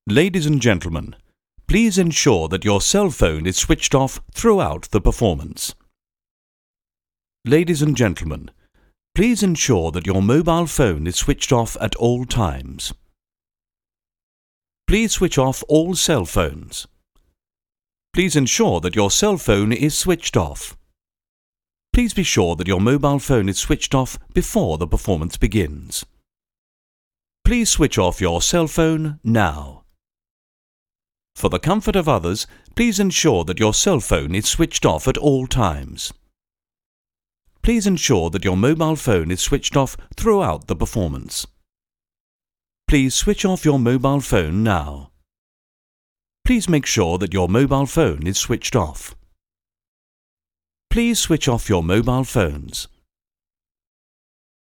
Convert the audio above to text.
Ladies and gentlemen, please ensure that your cell phone is switched off throughout the performance. Ladies and gentlemen, please ensure that your mobile phone is switched off at all times. Please switch off all cell phones. Please ensure that your cell phone is switched off. Please be sure that your mobile phone is switched off before the performance begins. Please switch off your cell phone now. For the comfort of others, please ensure that your cell phone is switched off at all times. Please ensure that your mobile phone is switched off throughout the performance. Please switch off your mobile phone now. Please make sure that your mobile phone is switched off. Please switch off your mobile phones.